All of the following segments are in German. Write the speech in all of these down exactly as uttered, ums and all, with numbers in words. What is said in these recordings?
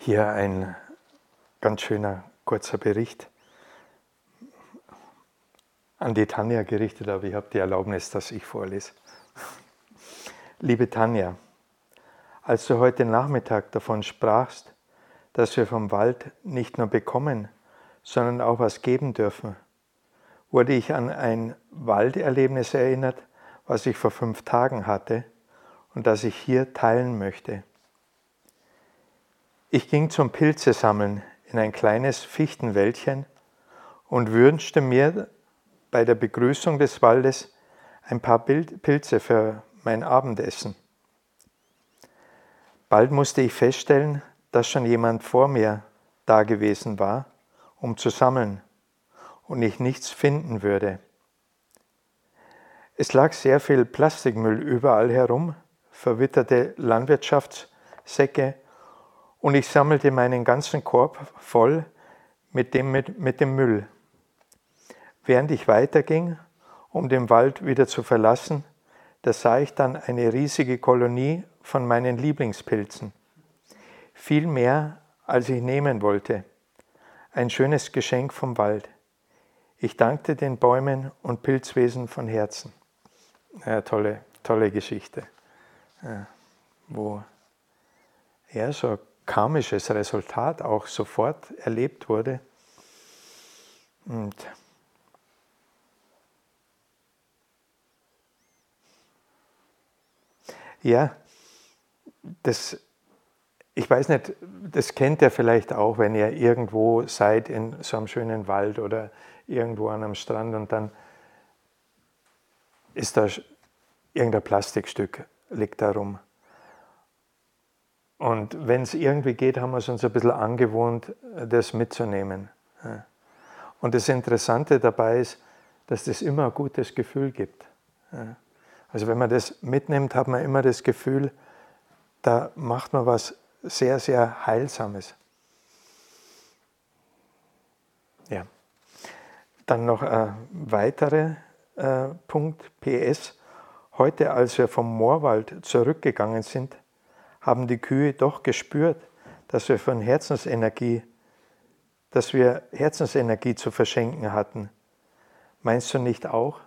Hier ein ganz schöner kurzer Bericht an die Tanja gerichtet, aber ich habe die Erlaubnis, dass ich vorlese. Liebe Tanja, als du heute Nachmittag davon sprachst, dass wir vom Wald nicht nur bekommen, sondern auch was geben dürfen, wurde ich an ein Walderlebnis erinnert, was ich vor fünf Tagen hatte und das ich hier teilen möchte. Ich ging zum Pilze sammeln in ein kleines Fichtenwäldchen und wünschte mir bei der Begrüßung des Waldes ein paar Pilze für mein Abendessen. Bald musste ich feststellen, dass schon jemand vor mir da gewesen war, um zu sammeln, und ich nichts finden würde. Es lag sehr viel Plastikmüll überall herum, verwitterte Landwirtschaftssäcke, und ich sammelte meinen ganzen Korb voll mit dem, mit, mit dem Müll. Während ich weiterging, um den Wald wieder zu verlassen, da sah ich dann eine riesige Kolonie von meinen Lieblingspilzen. Viel mehr, als ich nehmen wollte. Ein schönes Geschenk vom Wald. Ich dankte den Bäumen und Pilzwesen von Herzen. Ja, tolle, tolle Geschichte. Ja, wo ja, so ein karmisches Resultat auch sofort erlebt wurde. Und ja, das, ich weiß nicht, das kennt ihr vielleicht auch, wenn ihr irgendwo seid in so einem schönen Wald oder irgendwo an einem Strand und dann ist da irgendein Plastikstück, liegt da rum. Und wenn es irgendwie geht, haben wir es uns ein bisschen angewohnt, das mitzunehmen. Und das Interessante dabei ist, dass das immer ein gutes Gefühl gibt. Also wenn man das mitnimmt, hat man immer das Gefühl, da macht man was sehr, sehr Heilsames. Ja. Dann noch ein weiterer äh, Punkt, P S. Heute, als wir vom Moorwald zurückgegangen sind, haben die Kühe doch gespürt, dass wir von Herzensenergie, dass wir Herzensenergie zu verschenken hatten. Meinst du nicht auch?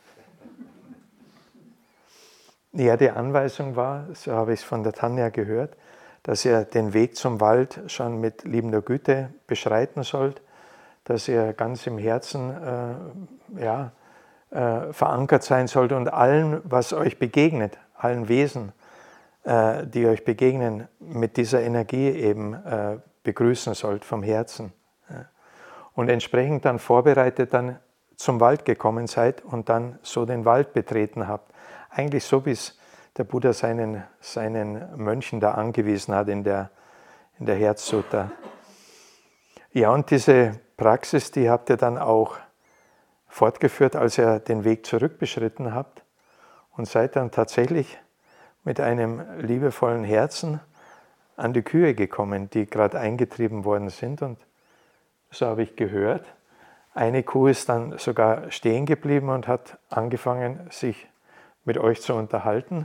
Ja, die Anweisung war, so habe ich es von der Tanja gehört, dass ihr den Weg zum Wald schon mit liebender Güte beschreiten sollt, dass ihr ganz im Herzen äh, ja, äh, verankert sein sollt und allen, was euch begegnet, allen Wesen, äh, die euch begegnen, mit dieser Energie eben äh, begrüßen sollt vom Herzen. Ja. Und entsprechend dann vorbereitet dann zum Wald gekommen seid und dann so den Wald betreten habt. Eigentlich so, wie es der Buddha seinen, seinen Mönchen da angewiesen hat in der, in der Herzsutta. Ja, und diese Praxis, die habt ihr dann auch fortgeführt, als ihr den Weg zurück beschritten habt und seid dann tatsächlich mit einem liebevollen Herzen an die Kühe gekommen, die gerade eingetrieben worden sind. Und so habe ich gehört, eine Kuh ist dann sogar stehen geblieben und hat angefangen, sich mit euch zu unterhalten.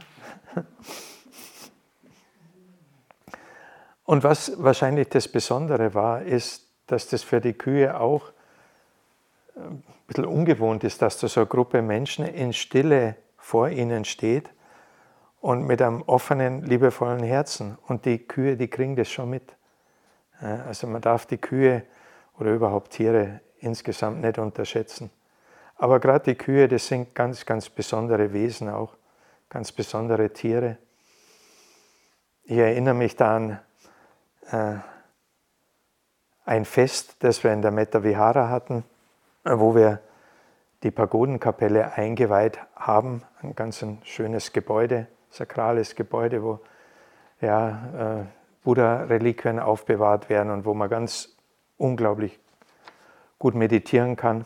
Und was wahrscheinlich das Besondere war, ist, dass das für die Kühe auch ein bisschen ungewohnt ist, dass da so eine Gruppe Menschen in Stille vor ihnen steht und mit einem offenen, liebevollen Herzen. Und die Kühe, die kriegen das schon mit. Also man darf die Kühe oder überhaupt Tiere insgesamt nicht unterschätzen. Aber gerade die Kühe, das sind ganz, ganz besondere Wesen auch, ganz besondere Tiere. Ich erinnere mich da an äh, ein Fest, das wir in der Metta Vihara hatten, wo wir die Pagodenkapelle eingeweiht haben, ein ganz ein schönes Gebäude, sakrales Gebäude, wo ja, äh, Buddha-Reliquien aufbewahrt werden und wo man ganz unglaublich gut meditieren kann.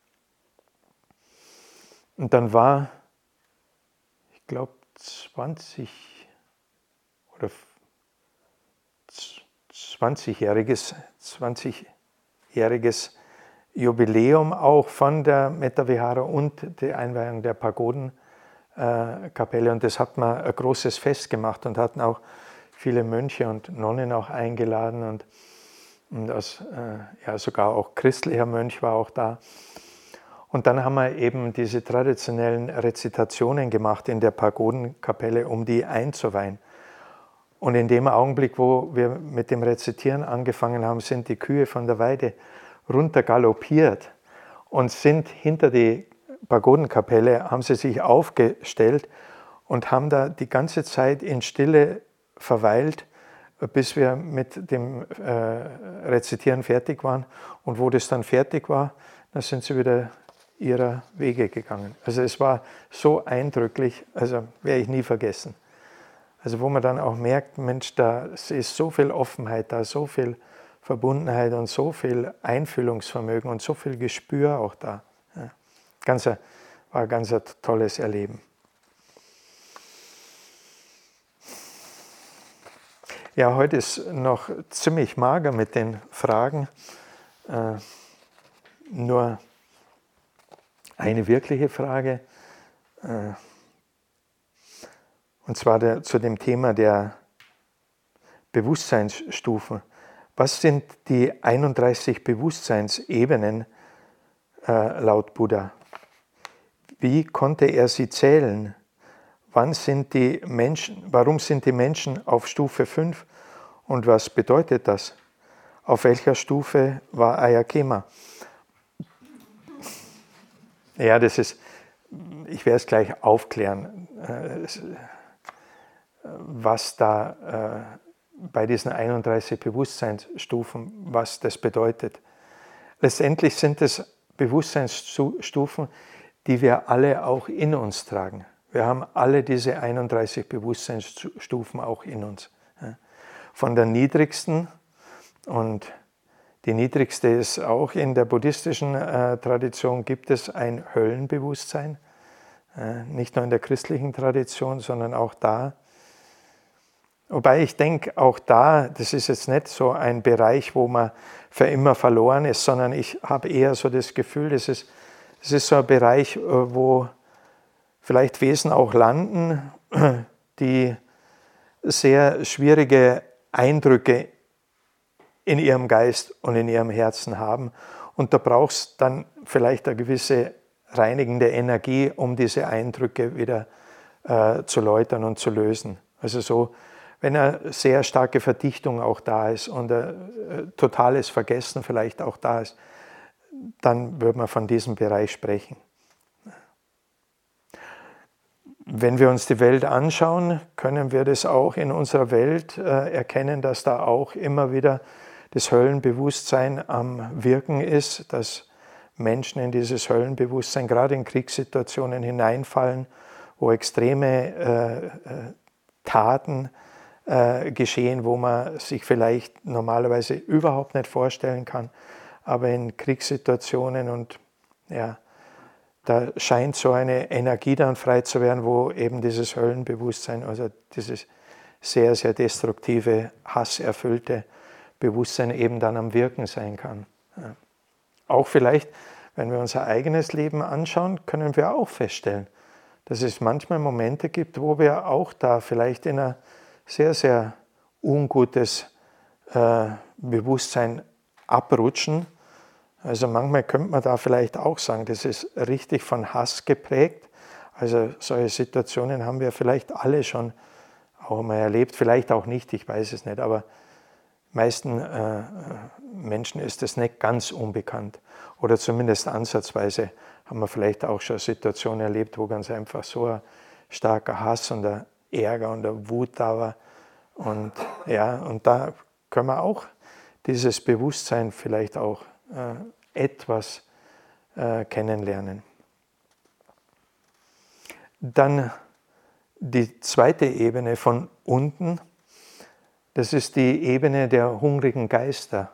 Und dann war, ich glaube, zwanzig oder zwanzigjähriges, zwanzigjähriges Jubiläum auch von der Metta Vihara und der Einweihung der Pagodenkapelle. Und das hat man ein großes Fest gemacht und hatten auch viele Mönche und Nonnen auch eingeladen und, und aus, äh, ja, sogar auch christlicher Mönch war auch da. Und dann haben wir eben diese traditionellen Rezitationen gemacht in der Pagodenkapelle, um die einzuweihen. Und in dem Augenblick, wo wir mit dem Rezitieren angefangen haben, sind die Kühe von der Weide runter galoppiert und sind hinter die Pagodenkapelle, haben sie sich aufgestellt und haben da die ganze Zeit in Stille verweilt, bis wir mit dem äh, Rezitieren fertig waren. Und wo das dann fertig war, dann sind sie wieder ihrer Wege gegangen. Also es war so eindrücklich, also werde ich nie vergessen. Also wo man dann auch merkt, Mensch, da ist so viel Offenheit da, so viel Verbundenheit und so viel Einfühlungsvermögen und so viel Gespür auch da. Ja, ganz, war ein ganz tolles Erleben. Ja, heute ist noch ziemlich mager mit den Fragen. Äh, nur eine wirkliche Frage, äh, und zwar der, zu dem Thema der Bewusstseinsstufen. Was sind die einunddreißig Bewusstseinsebenen äh, laut Buddha? Wie konnte er sie zählen? Wann sind die Menschen, warum sind die Menschen auf Stufe fünf und was bedeutet das? Auf welcher Stufe war Ayakema? Ja, das ist, ich werde es gleich aufklären, was da bei diesen einunddreißig Bewusstseinsstufen, was das bedeutet. Letztendlich sind es Bewusstseinsstufen, die wir alle auch in uns tragen. Wir haben alle diese einunddreißig Bewusstseinsstufen auch in uns. Von der niedrigsten, und die niedrigste ist auch in der buddhistischen äh, Tradition, gibt es ein Höllenbewusstsein. Äh, nicht nur in der christlichen Tradition, sondern auch da. Wobei ich denke, auch da, das ist jetzt nicht so ein Bereich, wo man für immer verloren ist, sondern ich habe eher so das Gefühl, das ist, das ist so ein Bereich, wo vielleicht Wesen auch landen, die sehr schwierige Eindrücke in ihrem Geist und in ihrem Herzen haben. Und da braucht es dann vielleicht eine gewisse reinigende Energie, um diese Eindrücke wieder äh, zu läutern und zu lösen. Also so, wenn eine sehr starke Verdichtung auch da ist und ein äh, totales Vergessen vielleicht auch da ist, dann würde man von diesem Bereich sprechen. Wenn wir uns die Welt anschauen, können wir das auch in unserer Welt äh, erkennen, dass da auch immer wieder das Höllenbewusstsein am Wirken ist, dass Menschen in dieses Höllenbewusstsein gerade in Kriegssituationen hineinfallen, wo extreme äh, Taten äh, geschehen, wo man sich vielleicht normalerweise überhaupt nicht vorstellen kann, aber in Kriegssituationen und ja, da scheint so eine Energie dann frei zu werden, wo eben dieses Höllenbewusstsein, also dieses sehr, sehr destruktive, hasserfüllte Bewusstsein eben dann am Wirken sein kann. Ja. Auch vielleicht, wenn wir unser eigenes Leben anschauen, können wir auch feststellen, dass es manchmal Momente gibt, wo wir auch da vielleicht in ein sehr, sehr ungutes äh, Bewusstsein abrutschen. Also manchmal könnte man da vielleicht auch sagen, das ist richtig von Hass geprägt. Also solche Situationen haben wir vielleicht alle schon auch mal erlebt, vielleicht auch nicht, ich weiß es nicht, aber meisten äh, Menschen ist das nicht ganz unbekannt. Oder zumindest ansatzweise haben wir vielleicht auch schon Situationen erlebt, wo ganz einfach so ein starker Hass und der Ärger und der Wut da war. Und, ja, und da können wir auch dieses Bewusstsein vielleicht auch äh, etwas äh, kennenlernen. Dann die zweite Ebene von unten, das ist die Ebene der hungrigen Geister.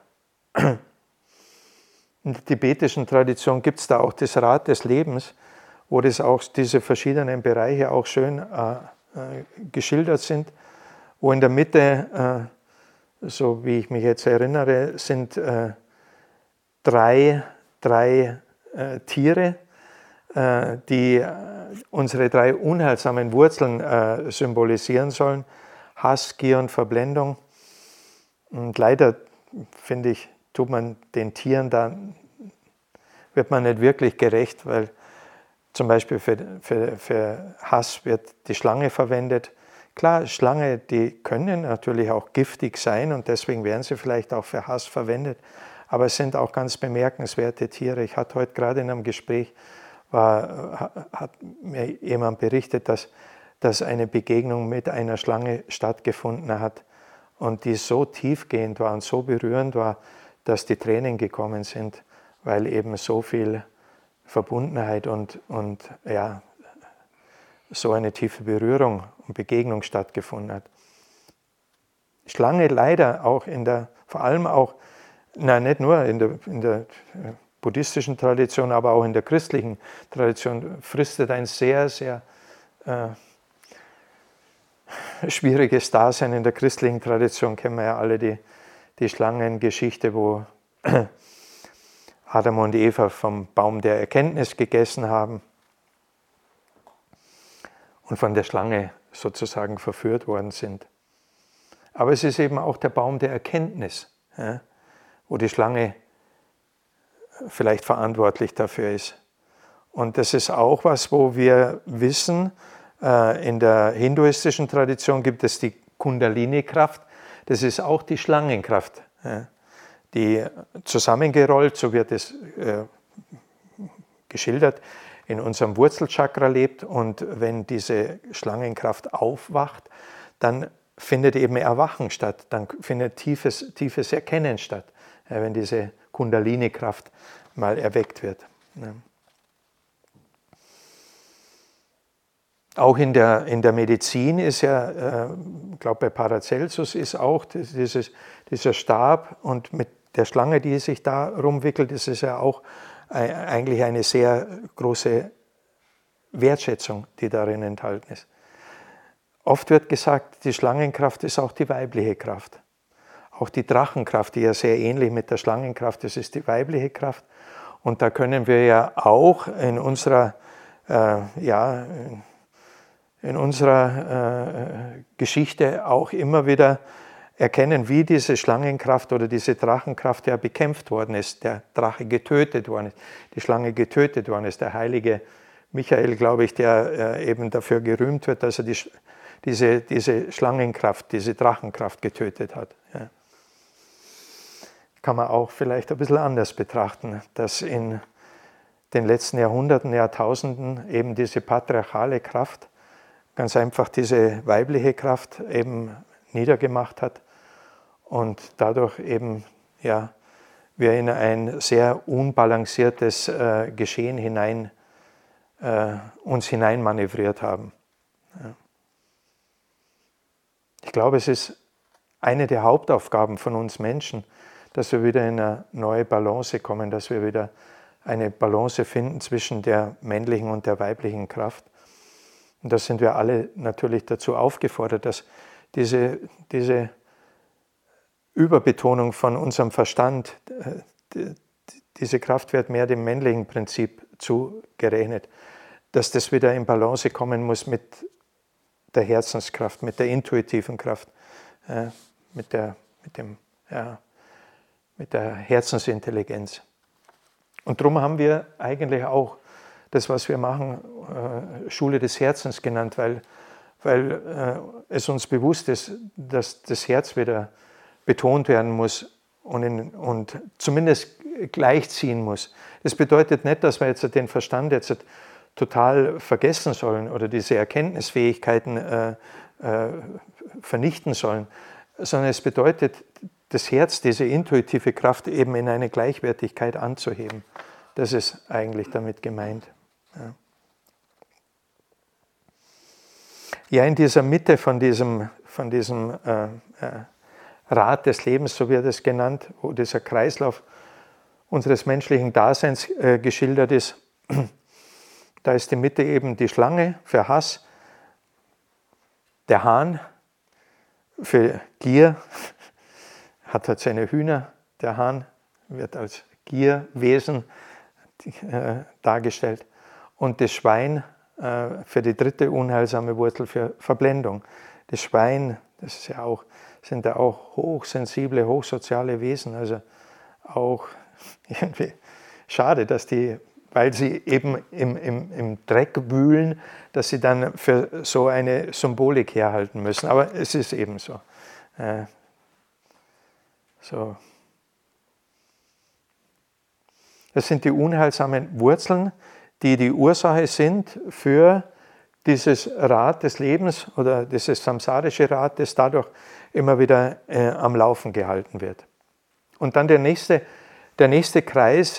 In der tibetischen Tradition gibt es da auch das Rad des Lebens, wo das auch diese verschiedenen Bereiche auch schön äh, äh, geschildert sind, wo in der Mitte, äh, so wie ich mich jetzt erinnere, sind äh, drei, drei äh, Tiere, äh, die unsere drei unheilsamen Wurzeln äh, symbolisieren sollen. Hass, Gier und Verblendung. Und leider, finde ich, tut man den Tieren da, wird man nicht wirklich gerecht, weil zum Beispiel für, für, für Hass wird die Schlange verwendet. Klar, Schlange, die können natürlich auch giftig sein und deswegen werden sie vielleicht auch für Hass verwendet. Aber es sind auch ganz bemerkenswerte Tiere. Ich hatte heute gerade in einem Gespräch, war, hat mir jemand berichtet, dass, dass eine Begegnung mit einer Schlange stattgefunden hat und die so tiefgehend war und so berührend war, dass die Tränen gekommen sind, weil eben so viel Verbundenheit und, und ja, so eine tiefe Berührung und Begegnung stattgefunden hat. Schlange leider auch in der, vor allem auch, na nicht nur in der, in der buddhistischen Tradition, aber auch in der christlichen Tradition fristet ein sehr, sehr äh, schwieriges Dasein. In der christlichen Tradition kennen wir ja alle die, die Schlangengeschichte, wo Adam und Eva vom Baum der Erkenntnis gegessen haben und von der Schlange sozusagen verführt worden sind. Aber es ist eben auch der Baum der Erkenntnis, ja, wo die Schlange vielleicht verantwortlich dafür ist. Und das ist auch was, wo wir wissen, in der hinduistischen Tradition gibt es die Kundalini-Kraft, das ist auch die Schlangenkraft, ja, die zusammengerollt, so wird es äh, geschildert, in unserem Wurzelchakra lebt und wenn diese Schlangenkraft aufwacht, dann findet eben Erwachen statt, dann findet tiefes, tiefes Erkennen statt, ja, wenn diese Kundalini-Kraft mal erweckt wird. Ja. Auch in der, in der Medizin ist ja, äh, ich glaube bei Paracelsus ist auch dieses, dieser Stab und mit der Schlange, die sich da rumwickelt, ist es ja auch eigentlich eine sehr große Wertschätzung, die darin enthalten ist. Oft wird gesagt, die Schlangenkraft ist auch die weibliche Kraft. Auch die Drachenkraft, die ja sehr ähnlich mit der Schlangenkraft ist, ist die weibliche Kraft. Und da können wir ja auch in unserer, äh, ja, in unserer äh, Geschichte auch immer wieder erkennen, wie diese Schlangenkraft oder diese Drachenkraft ja bekämpft worden ist, der Drache getötet worden ist, die Schlange getötet worden ist, der heilige Michael, glaube ich, der äh, eben dafür gerühmt wird, dass er die, diese, diese Schlangenkraft, diese Drachenkraft getötet hat. Ja. Kann man auch vielleicht ein bisschen anders betrachten, dass in den letzten Jahrhunderten, Jahrtausenden eben diese patriarchale Kraft ganz einfach diese weibliche Kraft eben niedergemacht hat und dadurch eben ja, wir in ein sehr unbalanciertes äh, Geschehen hinein, äh, uns hineinmanövriert haben. Ja. Ich glaube, es ist eine der Hauptaufgaben von uns Menschen, dass wir wieder in eine neue Balance kommen, dass wir wieder eine Balance finden zwischen der männlichen und der weiblichen Kraft. Und da sind wir alle natürlich dazu aufgefordert, dass diese, diese Überbetonung von unserem Verstand, diese Kraft wird mehr dem männlichen Prinzip zugerechnet, dass das wieder in Balance kommen muss mit der Herzenskraft, mit der intuitiven Kraft, äh, mit, der, mit, dem, ja, mit der Herzensintelligenz. Und darum haben wir eigentlich auch das, was wir machen, äh, Schule des Herzens genannt, weil, weil äh, es uns bewusst ist, dass das Herz wieder betont werden muss und, in, und zumindest gleichziehen muss. Das bedeutet nicht, dass wir jetzt den Verstand jetzt total vergessen sollen oder diese Erkenntnisfähigkeiten äh, äh, vernichten sollen, sondern es bedeutet, das Herz, diese intuitive Kraft eben in eine Gleichwertigkeit anzuheben. Das ist eigentlich damit gemeint. Ja, ja in dieser Mitte von diesem, von diesem äh, äh, Rad des Lebens, so wird es genannt, wo dieser Kreislauf unseres menschlichen Daseins äh, geschildert ist, da ist die Mitte eben die Schlange für Hass, der Hahn für Gier, hat halt seine Hühner, der Hahn wird als Gierwesen äh, dargestellt und das Schwein äh, für die dritte unheilsame Wurzel für Verblendung. Das Schwein, Das ist ja auch, sind ja auch hochsensible, hochsoziale Wesen. Also auch irgendwie schade, dass die, weil sie eben im, im, im Dreck wühlen, dass sie dann für so eine Symbolik herhalten müssen. Aber es ist eben so. Äh, so. Das sind die unheilsamen Wurzeln, die die Ursache sind für dieses Rad des Lebens oder dieses samsarische Rad, das dadurch immer wieder äh, am Laufen gehalten wird. Und dann der nächste, der nächste Kreis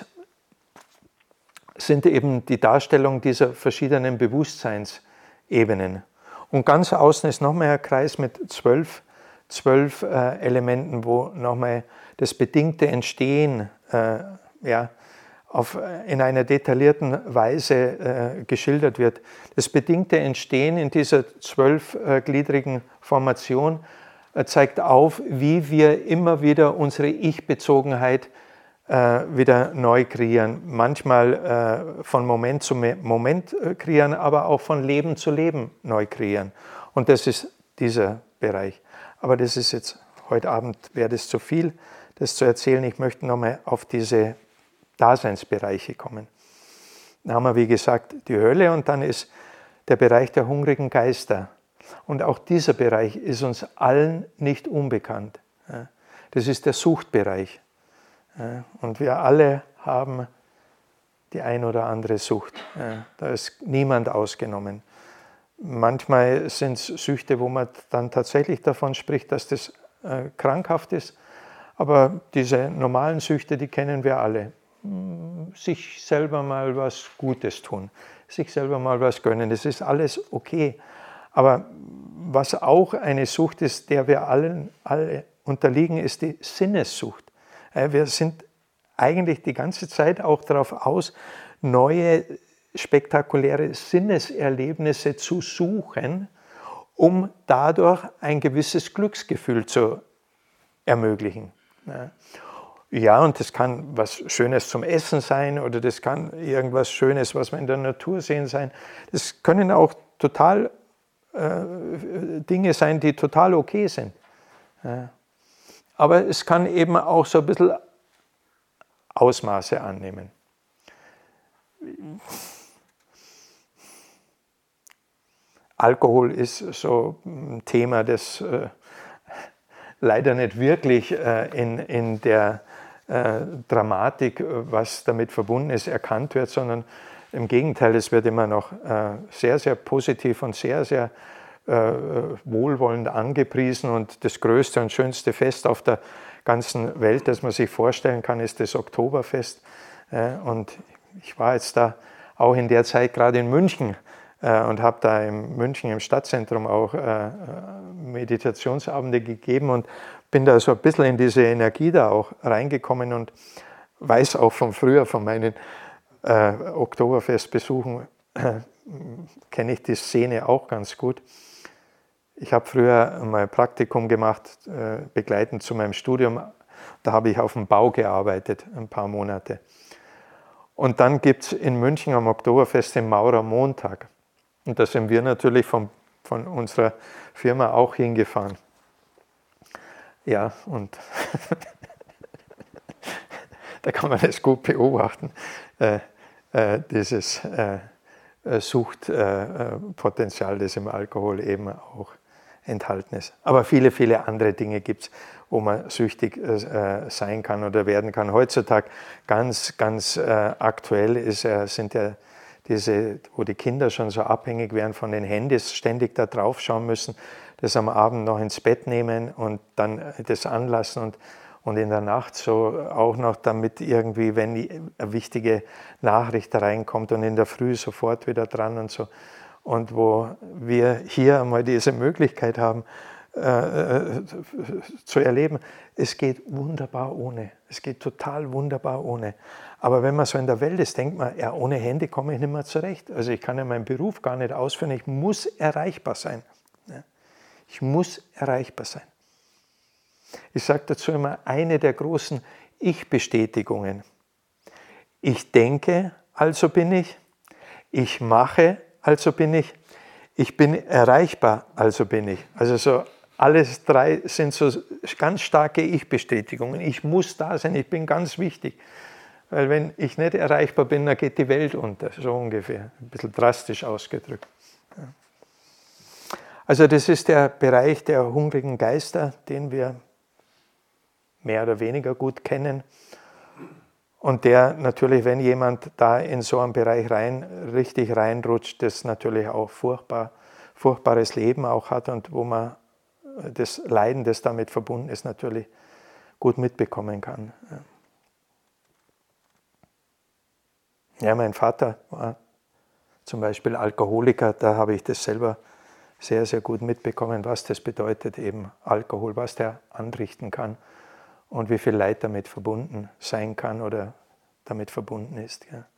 sind eben die Darstellung dieser verschiedenen Bewusstseinsebenen. Und ganz außen ist nochmal ein Kreis mit zwölf, zwölf äh, Elementen, wo nochmal das bedingte Entstehen äh, ja, auf, in einer detaillierten Weise äh, geschildert wird. Das bedingte Entstehen in dieser zwölfgliedrigen Formation äh, zeigt auf, wie wir immer wieder unsere Ich-Bezogenheit äh, wieder neu kreieren. Manchmal äh, von Moment zu Moment äh, kreieren, aber auch von Leben zu Leben neu kreieren. Und das ist dieser Bereich. Aber das ist jetzt, heute Abend wäre das zu viel, das zu erzählen. Ich möchte nochmal auf diese Daseinsbereiche kommen. Dann haben wir, wie gesagt, die Hölle und dann ist der Bereich der hungrigen Geister. Und auch dieser Bereich ist uns allen nicht unbekannt. Das ist der Suchtbereich. Und wir alle haben die ein oder andere Sucht. Da ist niemand ausgenommen. Manchmal sind es Süchte, wo man dann tatsächlich davon spricht, dass das krankhaft ist. Aber diese normalen Süchte, die kennen wir alle. Sich selber mal was Gutes tun, sich selber mal was gönnen, das ist alles okay. Aber was auch eine Sucht ist, der wir allen, alle unterliegen, ist die Sinnessucht. Wir sind eigentlich die ganze Zeit auch darauf aus, neue, spektakuläre Sinneserlebnisse zu suchen, um dadurch ein gewisses Glücksgefühl zu ermöglichen. Ja, und das kann was Schönes zum Essen sein oder das kann irgendwas Schönes, was wir in der Natur sehen, sein. Das können auch total äh, Dinge sein, die total okay sind. Ja. Aber es kann eben auch so ein bisschen Ausmaße annehmen. Alkohol ist so ein Thema, das äh, leider nicht wirklich äh, in, in der äh, Dramatik, was damit verbunden ist, erkannt wird, sondern im Gegenteil, es wird immer noch äh, sehr, sehr positiv und sehr, sehr äh, wohlwollend angepriesen. Und das größte und schönste Fest auf der ganzen Welt, das man sich vorstellen kann, ist das Oktoberfest. Äh, und ich war jetzt da auch in der Zeit gerade in München äh, und habe da in München im Stadtzentrum auch äh, Meditationsabende gegeben und bin da so ein bisschen in diese Energie da auch reingekommen und weiß auch von früher, von meinen äh, Oktoberfestbesuchen, äh, kenne ich die Szene auch ganz gut. Ich habe früher mal ein Praktikum gemacht, äh, begleitend zu meinem Studium. Da habe ich auf dem Bau gearbeitet, ein paar Monate. Und dann gibt es in München am Oktoberfest den Maurermontag. Und da sind wir natürlich vom, von unserer Firma auch hingefahren. Ja, und da kann man das gut beobachten, äh, äh, dieses äh, Suchtpotenzial, äh, das im Alkohol eben auch enthalten ist. Aber viele, viele andere Dinge gibt es, wo man süchtig äh, sein kann oder werden kann. Heutzutage ganz, ganz äh, aktuell ist, äh, sind ja diese, wo die Kinder schon so abhängig werden von den Handys, ständig da drauf schauen müssen, das am Abend noch ins Bett nehmen und dann das anlassen und, und in der Nacht so auch noch damit irgendwie, wenn eine wichtige Nachricht reinkommt und in der Früh sofort wieder dran und so. Und wo wir hier einmal diese Möglichkeit haben, äh, zu erleben, es geht wunderbar ohne. Es geht total wunderbar ohne. Aber wenn man so in der Welt ist, denkt man, ja, ohne Handy komme ich nicht mehr zurecht. Also ich kann ja meinen Beruf gar nicht ausführen, ich muss erreichbar sein. Ich muss erreichbar sein. Ich sage dazu immer eine der großen Ich-Bestätigungen. Ich denke, also bin ich. Ich mache, also bin ich. Ich bin erreichbar, also bin ich. Also so alles drei sind so ganz starke Ich-Bestätigungen. Ich muss da sein, ich bin ganz wichtig. Weil wenn ich nicht erreichbar bin, dann geht die Welt unter, so ungefähr. Ein bisschen drastisch ausgedrückt. Also das ist der Bereich der hungrigen Geister, den wir mehr oder weniger gut kennen. Und der natürlich, wenn jemand da in so einen Bereich rein, richtig reinrutscht, das natürlich auch furchtbar, furchtbares Leben auch hat und wo man das Leiden, das damit verbunden ist, natürlich gut mitbekommen kann. Ja, mein Vater war zum Beispiel Alkoholiker, da habe ich das selber sehr, sehr gut mitbekommen, was das bedeutet, eben Alkohol, was der anrichten kann und wie viel Leid damit verbunden sein kann oder damit verbunden ist. Ja.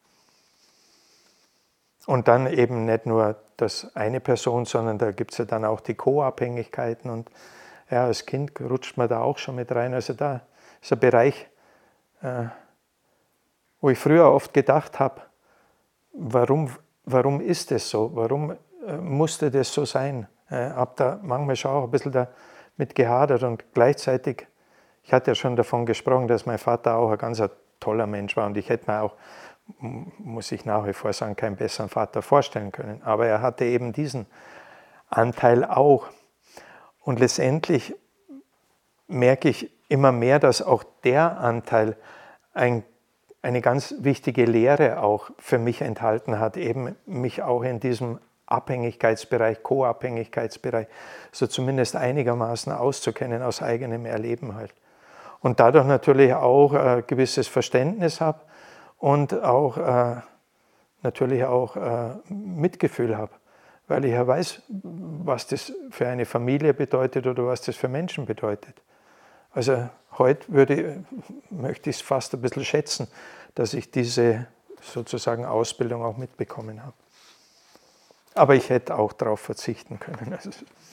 Und dann eben nicht nur das eine Person, sondern da gibt es ja dann auch die Co-Abhängigkeiten und ja, als Kind rutscht man da auch schon mit rein. Also da ist ein Bereich, äh, wo ich früher oft gedacht habe, warum, warum ist das so? Warum äh, musste das so sein? Ich äh, habe da manchmal schon auch ein bisschen damit gehadert und gleichzeitig, ich hatte ja schon davon gesprochen, dass mein Vater auch ein ganz toller Mensch war und ich hätte mir auch, muss ich nach wie vor sagen, keinen besseren Vater vorstellen können. Aber er hatte eben diesen Anteil auch. Und letztendlich merke ich immer mehr, dass auch der Anteil ein, eine ganz wichtige Lehre auch für mich enthalten hat, eben mich auch in diesem Abhängigkeitsbereich, Co-Abhängigkeitsbereich, so zumindest einigermaßen auszukennen aus eigenem Erleben halt. Und dadurch natürlich auch ein gewisses Verständnis habe und auch äh, natürlich auch äh, Mitgefühl habe, weil ich ja weiß, was das für eine Familie bedeutet oder was das für Menschen bedeutet. Also heute würde, möchte ich es fast ein bisschen schätzen, dass ich diese sozusagen Ausbildung auch mitbekommen habe. Aber ich hätte auch darauf verzichten können. Also,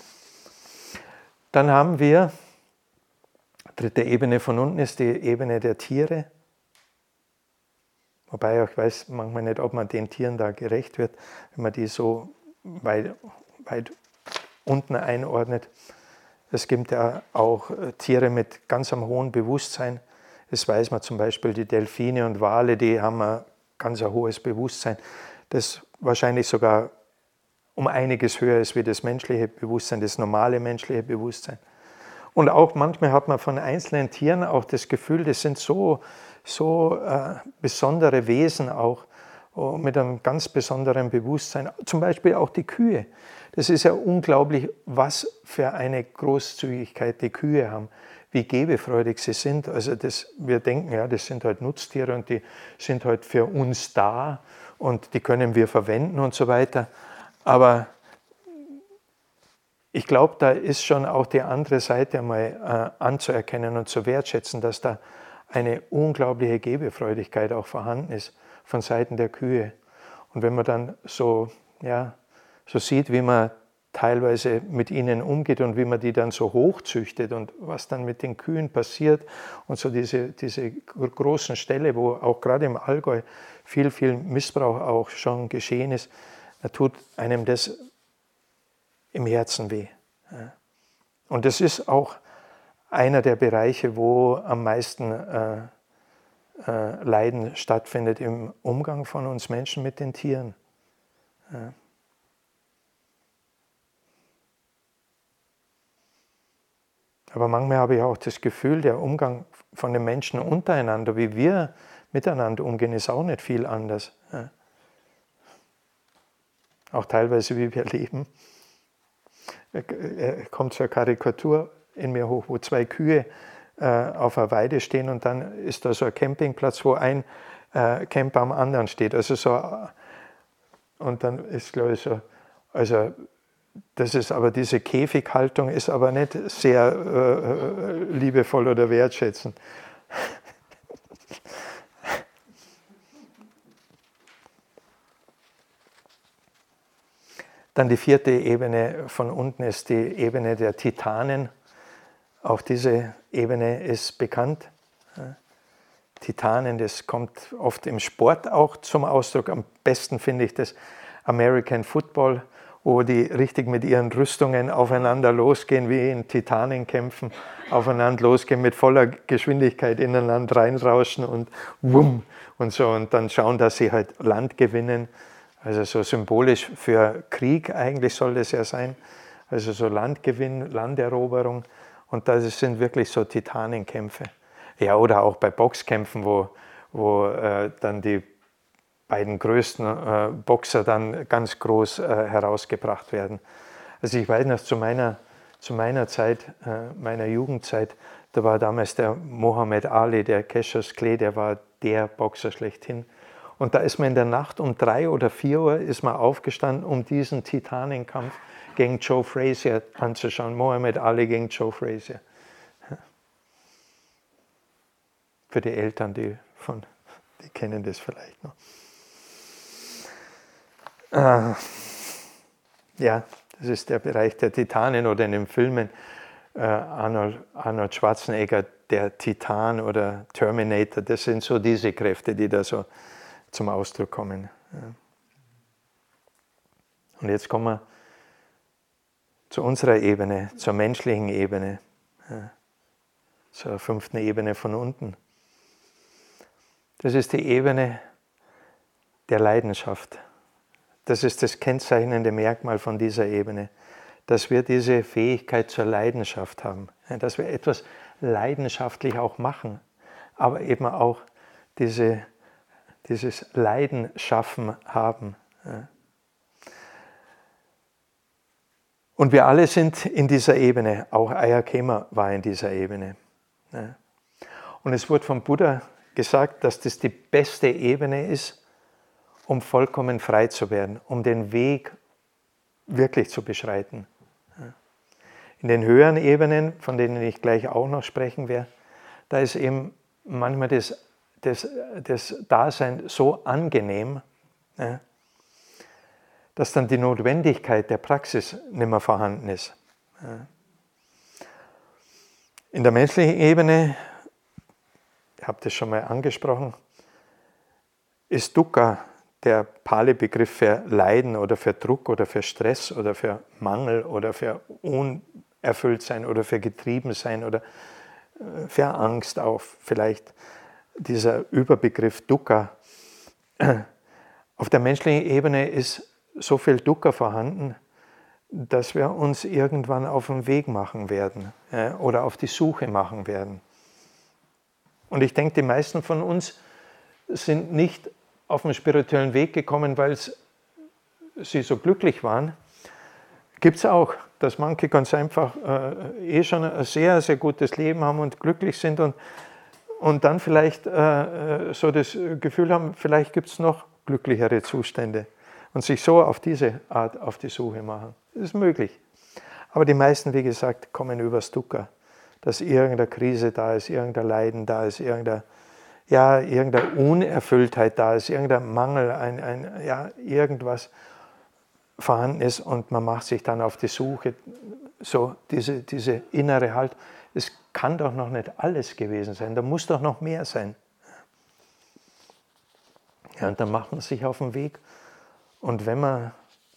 dann haben wir, dritte Ebene von unten ist die Ebene der Tiere. Wobei ich weiß manchmal nicht, ob man den Tieren da gerecht wird, wenn man die so weit, weit unten einordnet. Es gibt ja auch Tiere mit ganz einem hohen Bewusstsein. Das weiß man zum Beispiel, die Delfine und Wale, die haben ein ganz ein hohes Bewusstsein, das wahrscheinlich sogar um einiges höher ist wie das menschliche Bewusstsein, das normale menschliche Bewusstsein. Und auch manchmal hat man von einzelnen Tieren auch das Gefühl, das sind so, so äh, besondere Wesen auch, oh, mit einem ganz besonderen Bewusstsein. Zum Beispiel auch die Kühe. Das ist ja unglaublich, was für eine Großzügigkeit die Kühe haben, wie gebefreudig sie sind. Also das, wir denken, ja, das sind halt Nutztiere und die sind halt für uns da und die können wir verwenden und so weiter. Aber ich glaube, da ist schon auch die andere Seite einmal äh, anzuerkennen und zu wertschätzen, dass da eine unglaubliche Gebefreudigkeit auch vorhanden ist von Seiten der Kühe. Und wenn man dann so, ja, so sieht, wie man teilweise mit ihnen umgeht und wie man die dann so hochzüchtet und was dann mit den Kühen passiert und so diese, diese großen Ställe, wo auch gerade im Allgäu viel, viel Missbrauch auch schon geschehen ist, da tut einem das im Herzen weh. Und das ist auch einer der Bereiche, wo am meisten äh, äh, Leiden stattfindet im Umgang von uns Menschen mit den Tieren. Ja. Aber manchmal habe ich auch das Gefühl, der Umgang von den Menschen untereinander, wie wir miteinander umgehen, ist auch nicht viel anders. Ja. Auch teilweise, wie wir leben. Es kommt so eine Karikatur in mir hoch, wo zwei Kühe äh, auf einer Weide stehen und dann ist da so ein Campingplatz, wo ein äh, Camper am anderen steht. Also so, und dann ist, glaube ich, so, also das ist aber diese Käfighaltung ist aber nicht sehr äh, liebevoll oder wertschätzend. Dann die vierte Ebene von unten ist die Ebene der Titanen. Auch diese Ebene ist bekannt. Titanen, das kommt oft im Sport auch zum Ausdruck. Am besten finde ich das American Football wo die richtig mit ihren Rüstungen aufeinander losgehen, wie in Titanenkämpfen, aufeinander losgehen, mit voller Geschwindigkeit ineinander reinrauschen und wumm und so und dann schauen, dass sie halt Land gewinnen. Also so symbolisch für Krieg eigentlich soll das ja sein. Also so Landgewinn, Landeroberung und das sind wirklich so Titanenkämpfe. Ja, oder auch bei Boxkämpfen, wo, wo äh, dann die beiden größten äh, Boxer dann ganz groß äh, herausgebracht werden. Also ich weiß noch, zu meiner, zu meiner Zeit, äh, meiner Jugendzeit, da war damals der Mohammed Ali, der Cassius Clay, der war der Boxer schlechthin. Und da ist man in der Nacht um drei oder vier Uhr ist man aufgestanden, um diesen Titanenkampf gegen Joe Frazier anzuschauen. Mohammed Ali gegen Joe Frazier. Für die Eltern, die, von, die kennen das vielleicht noch. Äh, ja, das ist der Bereich der Titanen oder in den Filmen äh, Arnold, Arnold Schwarzenegger, der Titan oder Terminator, das sind so diese Kräfte, die da so zum Ausdruck kommen. Ja. Und jetzt kommen wir zu unserer Ebene, zur menschlichen Ebene, ja, zur fünften Ebene von unten. Das ist die Ebene der Leidenschaft. Das ist das kennzeichnende Merkmal von dieser Ebene, dass wir diese Fähigkeit zur Leidenschaft haben, dass wir etwas leidenschaftlich auch machen, aber eben auch diese, dieses Leiden schaffen haben. Und wir alle sind in dieser Ebene, auch Ayya Khema war in dieser Ebene. Und es wurde vom Buddha gesagt, dass das die beste Ebene ist, um vollkommen frei zu werden, um den Weg wirklich zu beschreiten. In den höheren Ebenen, von denen ich gleich auch noch sprechen werde, da ist eben manchmal das, das, das Dasein so angenehm, dass dann die Notwendigkeit der Praxis nicht mehr vorhanden ist. In der menschlichen Ebene, ich habe das schon mal angesprochen, ist Dukkha der Pali-Begriff für Leiden oder für Druck oder für Stress oder für Mangel oder für Unerfülltsein oder für Getriebensein oder für Angst auch vielleicht dieser Überbegriff Dukkha. Auf der menschlichen Ebene ist so viel Dukkha vorhanden, dass wir uns irgendwann auf den Weg machen werden ja, oder auf die Suche machen werden. Und ich denke, die meisten von uns sind nicht auf den spirituellen Weg gekommen, weil sie so glücklich waren. Gibt es auch, dass manche ganz einfach äh, eh schon ein sehr, sehr gutes Leben haben und glücklich sind und, und dann vielleicht äh, so das Gefühl haben, vielleicht gibt es noch glücklichere Zustände und sich so auf diese Art auf die Suche machen. Das ist möglich. Aber die meisten, wie gesagt, kommen übers Dukkha, dass irgendeine Krise da ist, irgendein Leiden da ist, irgendeine, ja, irgendeine Unerfülltheit da ist, irgendein Mangel, ein, ein, ja, irgendwas vorhanden ist und man macht sich dann auf die Suche, so diese, diese innere Halt, es kann doch noch nicht alles gewesen sein, da muss doch noch mehr sein. Ja, und dann macht man sich auf den Weg und wenn man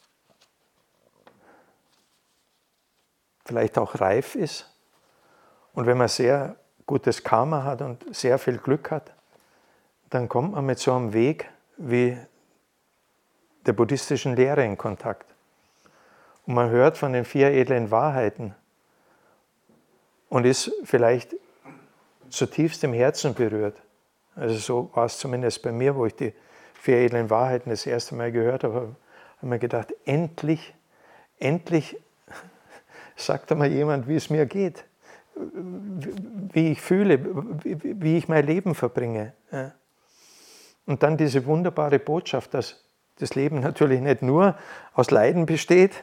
vielleicht auch reif ist und wenn man sehr gutes Karma hat und sehr viel Glück hat, dann kommt man mit so einem Weg wie der buddhistischen Lehre in Kontakt. Und man hört von den vier edlen Wahrheiten und ist vielleicht zutiefst im Herzen berührt. Also so war es zumindest bei mir, wo ich die vier edlen Wahrheiten das erste Mal gehört habe, habe ich mir gedacht, endlich, endlich sagt einmal jemand, wie es mir geht, wie ich fühle, wie ich mein Leben verbringe. Und dann diese wunderbare Botschaft, dass das Leben natürlich nicht nur aus Leiden besteht,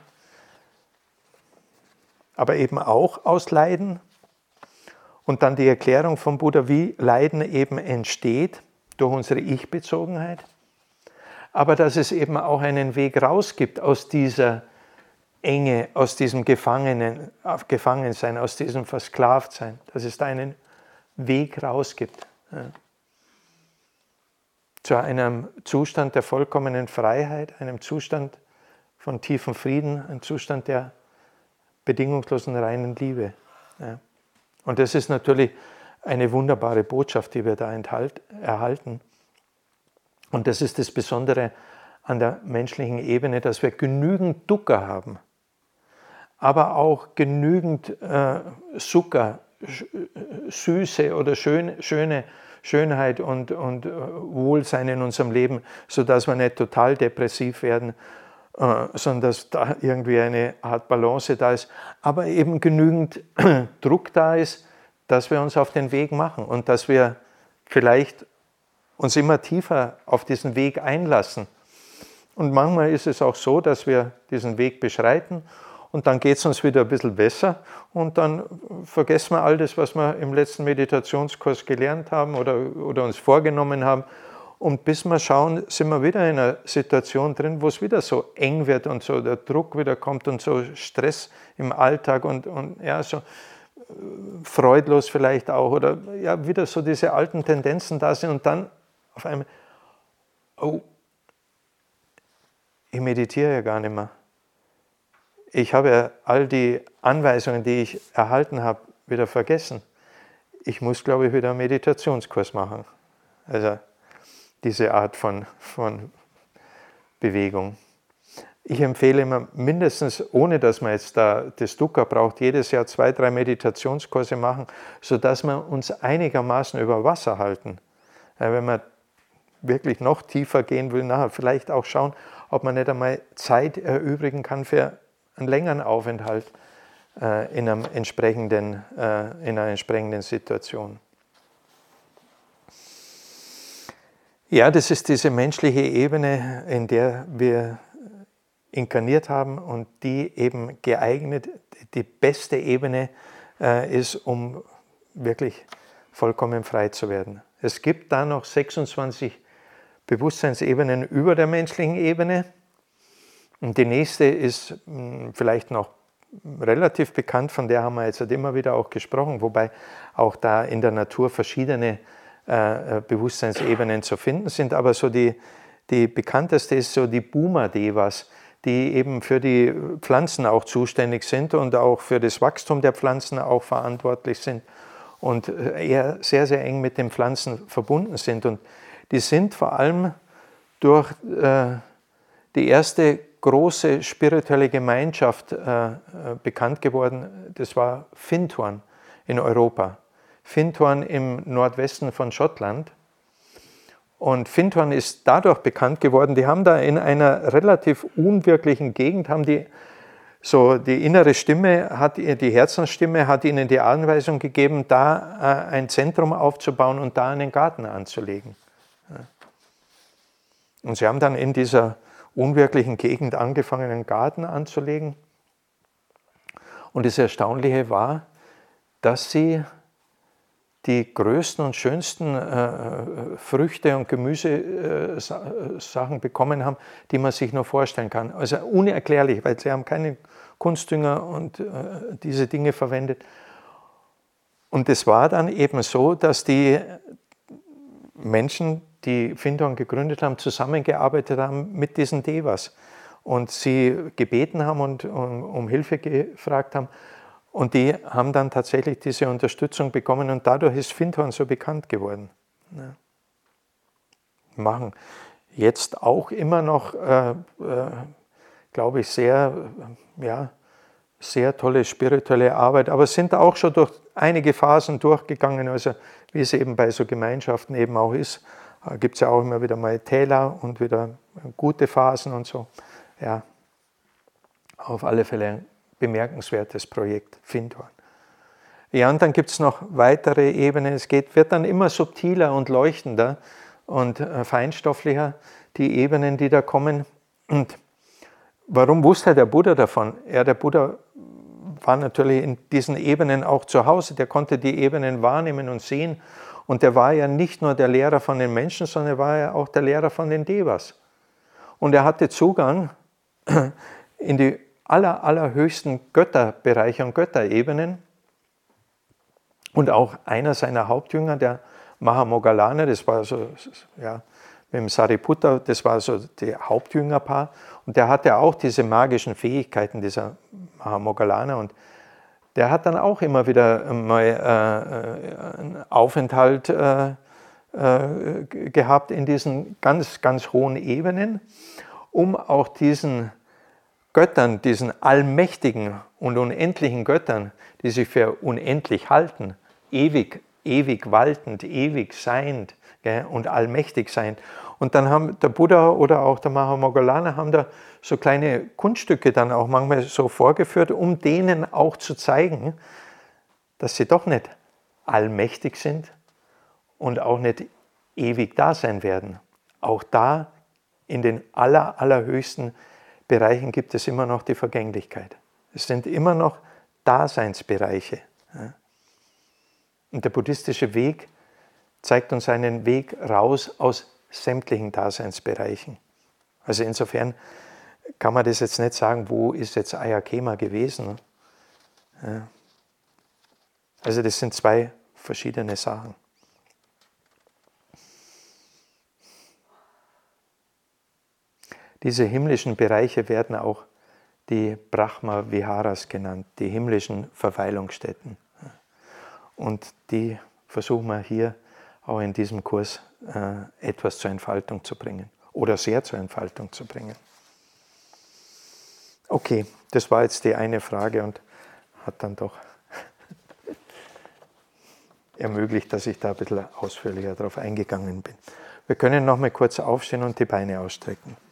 aber eben auch aus Leiden. Und dann die Erklärung vom Buddha, wie Leiden eben entsteht durch unsere Ich-Bezogenheit, aber dass es eben auch einen Weg raus gibt aus dieser Enge, aus diesem Gefangenen, Gefangensein, aus diesem Versklavtsein, dass es da einen Weg raus gibt. Ja. Zu einem Zustand der vollkommenen Freiheit, einem Zustand, von tiefem Frieden, ein Zustand der bedingungslosen reinen Liebe. Ja. Und das ist natürlich eine wunderbare Botschaft, die wir da enthalt, erhalten. Und das ist das Besondere an der menschlichen Ebene, dass wir genügend Dukkha haben, aber auch genügend äh, Sukha, Süße oder schön, schöne Schönheit und, und äh, Wohlsein in unserem Leben, sodass wir nicht total depressiv werden, äh, sondern dass da irgendwie eine Art Balance da ist, aber eben genügend Druck da ist, dass wir uns auf den Weg machen und dass wir vielleicht uns immer tiefer auf diesen Weg einlassen. Und manchmal ist es auch so, dass wir diesen Weg beschreiten und dann geht es uns wieder ein bisschen besser und dann vergessen wir all das, was wir im letzten Meditationskurs gelernt haben oder, oder uns vorgenommen haben. Und bis wir schauen, sind wir wieder in einer Situation drin, wo es wieder so eng wird und so der Druck wieder kommt und so Stress im Alltag und, und ja, so freudlos vielleicht auch oder ja, wieder so diese alten Tendenzen da sind und dann auf einmal, oh, ich meditiere ja gar nicht mehr. Ich habe ja all die Anweisungen, die ich erhalten habe, wieder vergessen. Ich muss, glaube ich, wieder einen Meditationskurs machen. Also diese Art von, von Bewegung. Ich empfehle immer mindestens, ohne dass man jetzt da das Dukkha braucht, jedes Jahr zwei, drei Meditationskurse machen, sodass wir uns einigermaßen über Wasser halten. Ja, wenn man wirklich noch tiefer gehen will, nachher vielleicht auch schauen, ob man nicht einmal Zeit erübrigen kann für einen längeren Aufenthalt äh, in, einem entsprechenden, äh, in einer entsprechenden Situation. Ja, das ist diese menschliche Ebene, in der wir inkarniert haben und die eben geeignet, die beste Ebene äh, ist, um wirklich vollkommen frei zu werden. Es gibt da noch sechsundzwanzig Bewusstseinsebenen über der menschlichen Ebene. Und die nächste ist mh, vielleicht noch relativ bekannt, von der haben wir jetzt immer wieder auch gesprochen, wobei auch da in der Natur verschiedene äh, Bewusstseinsebenen zu finden sind. Aber so die, die bekannteste ist so die Bhuma-Devas, die eben für die Pflanzen auch zuständig sind und auch für das Wachstum der Pflanzen auch verantwortlich sind und eher sehr, sehr eng mit den Pflanzen verbunden sind. Und die sind vor allem durch äh, die erste große spirituelle Gemeinschaft äh, bekannt geworden. Das war Findhorn in Europa. Findhorn im Nordwesten von Schottland. Und Findhorn ist dadurch bekannt geworden, die haben da in einer relativ unwirklichen Gegend, haben die so die innere Stimme, hat, die Herzensstimme hat ihnen die Anweisung gegeben, da äh, ein Zentrum aufzubauen und da einen Garten anzulegen. Und sie haben dann in dieser unwirklichen Gegend angefangen, einen Garten anzulegen. Und das Erstaunliche war, dass sie die größten und schönsten äh, Früchte und Gemüsesachen äh, bekommen haben, die man sich nur vorstellen kann. Also unerklärlich, weil sie haben keine Kunstdünger und äh, diese Dinge verwendet. Und es war dann eben so, dass die Menschen, die Findhorn gegründet haben, zusammengearbeitet haben mit diesen Devas und sie gebeten haben und um, um Hilfe gefragt haben. Und die haben dann tatsächlich diese Unterstützung bekommen und dadurch ist Findhorn so bekannt geworden. Ja. Machen jetzt auch immer noch, äh, äh, glaube ich, sehr, ja, sehr tolle spirituelle Arbeit, aber sind auch schon durch einige Phasen durchgegangen, also wie es eben bei so Gemeinschaften eben auch ist. Äh, gibt es ja auch immer wieder mal Täler und wieder gute Phasen und so. Ja, auf alle Fälle bemerkenswertes Projekt Findhorn. Ja, und dann gibt es noch weitere Ebenen. Es geht, wird dann immer subtiler und leuchtender und äh, feinstofflicher, die Ebenen, die da kommen. Und warum wusste der Buddha davon? Ja, der Buddha war natürlich in diesen Ebenen auch zu Hause. Der konnte die Ebenen wahrnehmen und sehen. Und der war ja nicht nur der Lehrer von den Menschen, sondern er war ja auch der Lehrer von den Devas. Und er hatte Zugang in die aller, allerhöchsten Götterbereiche und Götterebenen. Und auch einer seiner Hauptjünger, der Mahamoggallana, das war so, ja, mit dem Sariputta, das war so der Hauptjüngerpaar, und der hatte auch diese magischen Fähigkeiten, dieser Mahamoggallana, und der hat dann auch immer wieder mal äh, einen Aufenthalt äh, äh, gehabt in diesen ganz, ganz hohen Ebenen, um auch diesen Göttern, diesen allmächtigen und unendlichen Göttern, die sich für unendlich halten, ewig, ewig waltend, ewig seiend, gell, und allmächtig sein. Und dann haben der Buddha oder auch der Mahamoggallana haben da so kleine Kunststücke dann auch manchmal so vorgeführt, um denen auch zu zeigen, dass sie doch nicht allmächtig sind und auch nicht ewig da sein werden. Auch da in den aller, allerhöchsten Bereichen gibt es immer noch die Vergänglichkeit. Es sind immer noch Daseinsbereiche. Und der buddhistische Weg zeigt uns einen Weg raus aus sämtlichen Daseinsbereichen. Also insofern kann man das jetzt nicht sagen, wo ist jetzt Ayya Khema gewesen. Also das sind zwei verschiedene Sachen. Diese himmlischen Bereiche werden auch die Brahma Viharas genannt, die himmlischen Verweilungsstätten. Und die versuchen wir hier auch in diesem Kurs äh, etwas zur Entfaltung zu bringen oder sehr zur Entfaltung zu bringen. Okay, das war jetzt die eine Frage und hat dann doch ermöglicht, dass ich da ein bisschen ausführlicher darauf eingegangen bin. Wir können noch mal kurz aufstehen und die Beine ausstrecken.